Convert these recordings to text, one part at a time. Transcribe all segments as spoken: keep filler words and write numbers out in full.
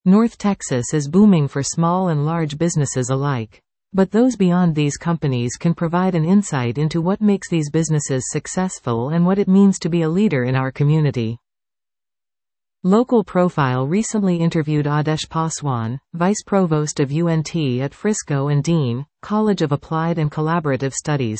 North Texas is booming for small and large businesses alike. But those beyond these companies can provide an insight into what makes these businesses successful and what it means to be a leader in our community. Local Profile recently interviewed Adesh Paswan, Vice Provost of U N T at Frisco and Dean, College of Applied and Collaborative Studies.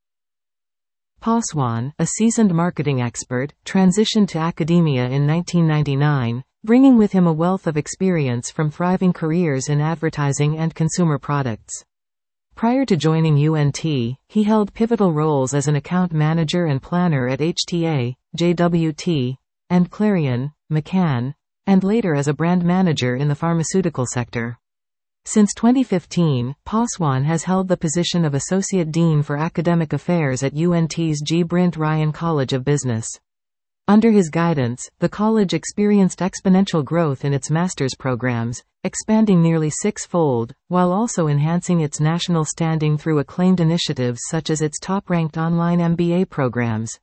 Paswan, a seasoned marketing expert, transitioned to academia in nineteen ninety-nine, bringing with him a wealth of experience from thriving careers in advertising and consumer products. Prior to joining U N T, he held pivotal roles as an account manager and planner at H T A, J W T, and Clarion, McCann, and later as a brand manager in the pharmaceutical sector. Since twenty fifteen, Paswan has held the position of Associate Dean for Academic Affairs at U N T's G. Brint Ryan College of Business. Under his guidance, the college experienced exponential growth in its master's programs, expanding nearly six-fold, while also enhancing its national standing through acclaimed initiatives such as its top-ranked online M B A programs.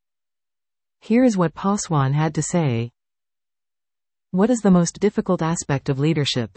Here is what Paswan had to say. What is the most difficult aspect of leadership?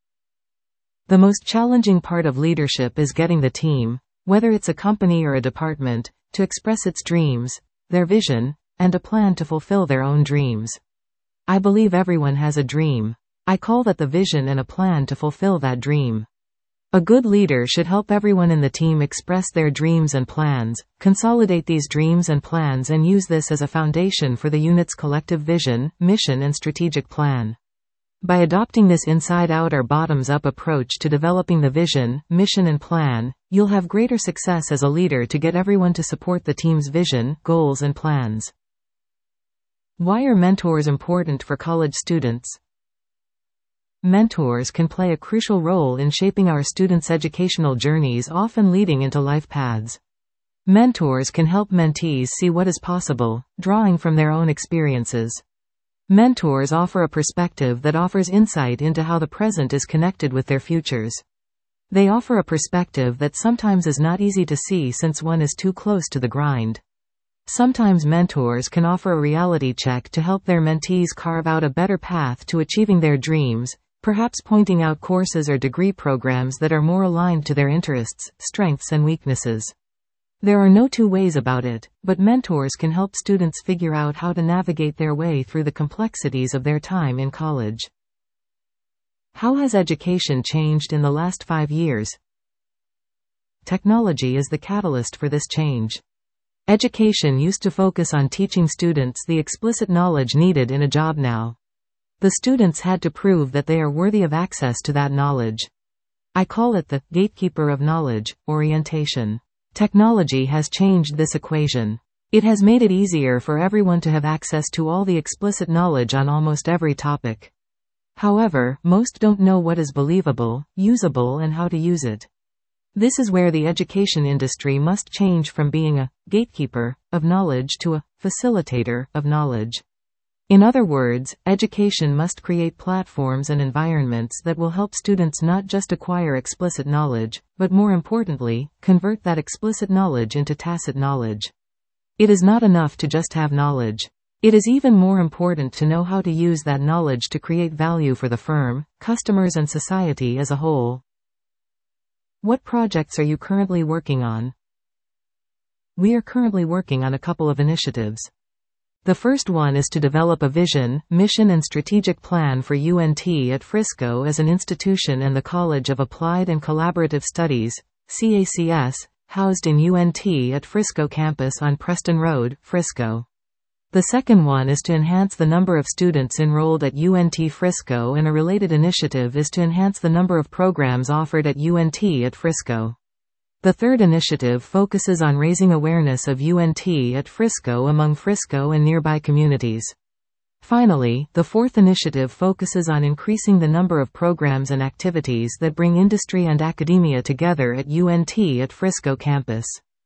The most challenging part of leadership is getting the team, whether it's a company or a department, to express its dreams, their vision, and a plan to fulfill their own dreams. I believe everyone has a dream. I call that the vision and a plan to fulfill that dream. A good leader should help everyone in the team express their dreams and plans, consolidate these dreams and plans and use this as a foundation for the unit's collective vision, mission and strategic plan. By adopting this inside-out or bottoms-up approach to developing the vision, mission and plan, you'll have greater success as a leader to get everyone to support the team's vision, goals and plans. Why are mentors important for college students? Mentors can play a crucial role in shaping our students' educational journeys, often leading into life paths. Mentors can help mentees see what is possible, drawing from their own experiences. Mentors offer a perspective that offers insight into how the present is connected with their futures. They offer a perspective that sometimes is not easy to see since one is too close to the grind. Sometimes mentors can offer a reality check to help their mentees carve out a better path to achieving their dreams, perhaps pointing out courses or degree programs that are more aligned to their interests, strengths and weaknesses. There are no two ways about it, but mentors can help students figure out how to navigate their way through the complexities of their time in college. How has education changed in the last five years? Technology is the catalyst for this change. Education used to focus on teaching students the explicit knowledge needed in a job now. The students had to prove that they are worthy of access to that knowledge. I call it the gatekeeper of knowledge orientation. Technology has changed this equation. It has made it easier for everyone to have access to all the explicit knowledge on almost every topic. However, most don't know what is believable, usable and how to use it. This is where the education industry must change from being a gatekeeper of knowledge to a facilitator of knowledge. In other words, education must create platforms and environments that will help students not just acquire explicit knowledge, but more importantly, convert that explicit knowledge into tacit knowledge. It is not enough to just have knowledge. It is even more important to know how to use that knowledge to create value for the firm, customers and society as a whole. What projects are you currently working on? We are currently working on a couple of initiatives. The first one is to develop a vision, mission and strategic plan for U N T at Frisco as an institution and the College of Applied and Collaborative Studies, C A C S, housed in U N T at Frisco campus on Preston Road, Frisco. The second one is to enhance the number of students enrolled at U N T Frisco, and a related initiative is to enhance the number of programs offered at U N T at Frisco. The third initiative focuses on raising awareness of U N T at Frisco among Frisco and nearby communities. Finally, the fourth initiative focuses on increasing the number of programs and activities that bring industry and academia together at U N T at Frisco campus.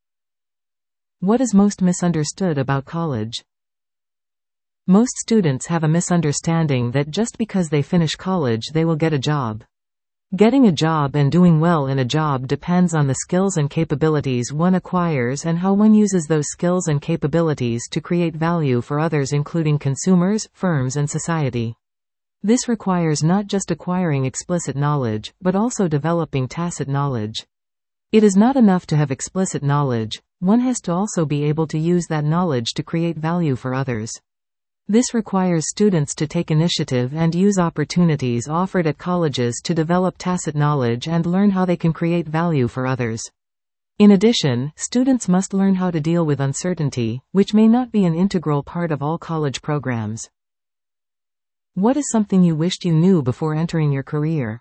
What is most misunderstood about college? Most students have a misunderstanding that just because they finish college they will get a job. Getting a job and doing well in a job depends on the skills and capabilities one acquires and how one uses those skills and capabilities to create value for others, including consumers, firms and society. This requires not just acquiring explicit knowledge, but also developing tacit knowledge. It is not enough to have explicit knowledge, one has to also be able to use that knowledge to create value for others. This requires students to take initiative and use opportunities offered at colleges to develop tacit knowledge and learn how they can create value for others. In addition, students must learn how to deal with uncertainty, which may not be an integral part of all college programs. What is something you wished you knew before entering your career?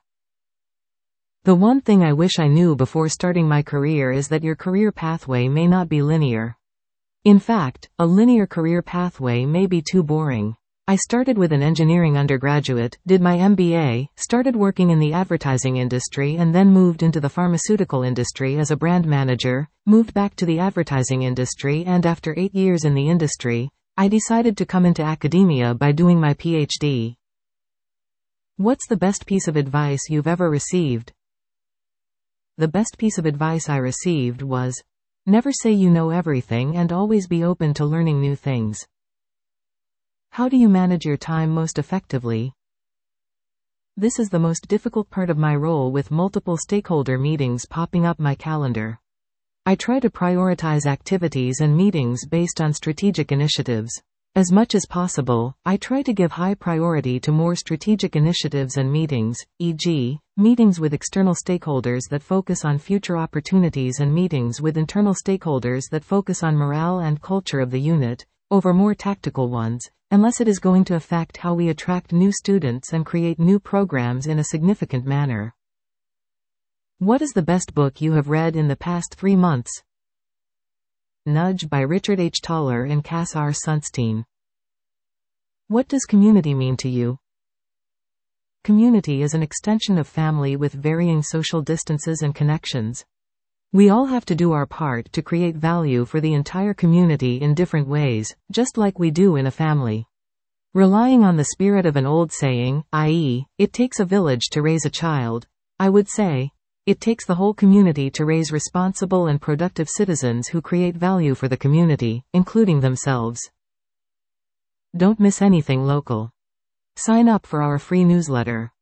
The one thing I wish I knew before starting my career is that your career pathway may not be linear. In fact, a linear career pathway may be too boring. I started with an engineering undergraduate, did my M B A, started working in the advertising industry and then moved into the pharmaceutical industry as a brand manager, moved back to the advertising industry, and after eight years in the industry, I decided to come into academia by doing my P H D. What's the best piece of advice you've ever received? The best piece of advice I received was, never say you know everything and always be open to learning new things. How do you manage your time most effectively? This is the most difficult part of my role, with multiple stakeholder meetings popping up my calendar. I try to prioritize activities and meetings based on strategic initiatives. As much as possible, I try to give high priority to more strategic initiatives and meetings, for example, meetings with external stakeholders that focus on future opportunities and meetings with internal stakeholders that focus on morale and culture of the unit, over more tactical ones, unless it is going to affect how we attract new students and create new programs in a significant manner. What is the best book you have read in the past three months? Nudge by Richard H. Thaler and Cass R. Sunstein. What does community mean to you? Community is an extension of family with varying social distances and connections. We all have to do our part to create value for the entire community in different ways, just like we do in a family. Relying on the spirit of an old saying, that is, it takes a village to raise a child, I would say, it takes the whole community to raise responsible and productive citizens who create value for the community, including themselves. Don't miss anything local. Sign up for our free newsletter.